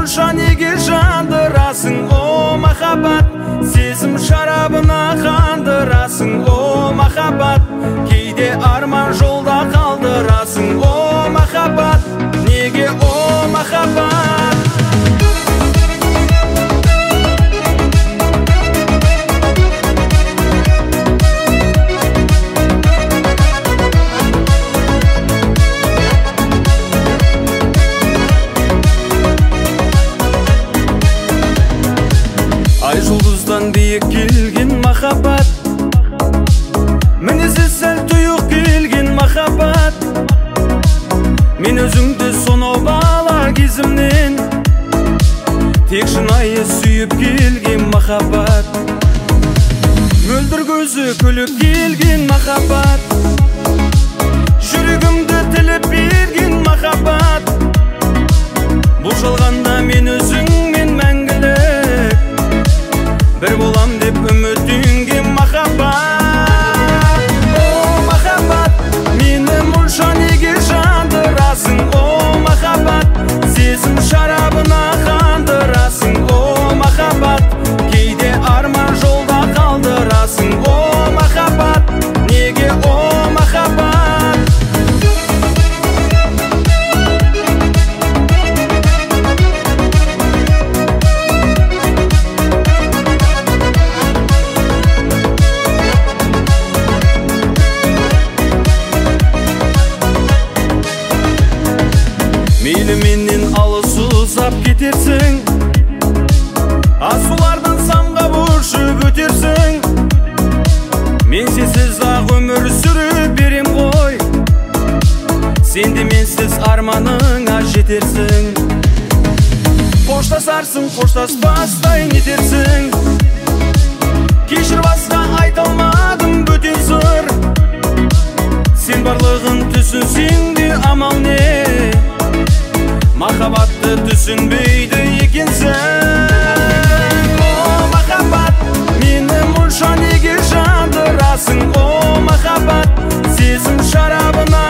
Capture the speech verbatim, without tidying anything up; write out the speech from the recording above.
мұрша неге жандырасың, о махаббат? Сезім шарабына қандырасың, о махаббат. Кейде арман жолда қалдырасың, о махаббат. Неге, о махаббат? Ай жұлдыздан биік келген махаббат, мінезі сәл тұйық келген махаббат. Мен өзіңді сонау бала кезімнен тек шынайы сүйіп келген махаббат. Мөлдір көзі күліп келген махаббат, жүрегімді тіліп берген махаббат. Бұл жалғанда мен өзіңмен мәңгілік бір болам деп үміттенген махаббат. О махаббат, мені мұнша неге жандырасың, о махаббат? Сезім шарабына қандырасың, о махаббат. Кейде арман жолда қалдырасың, о махаббат. Неге, о махаббат? Мейлі менен алыс ұзап кетерсің, асулардан самғап ұшып өтерсің. Мен сенсіз ақ өмір сүріп берем ғой, сен де менсіз арманыңа жетерсің. Қоштасарсың, қоштаспастай нетерсің. Кешір, басқа айта алмадым бөтен сыр. Сен барлығын түсінсең де амал не? Махаббатты түсінбейді екенсің. О махаббат, мені мұнша неге жандырасың, о махаббат? Сезім шарабына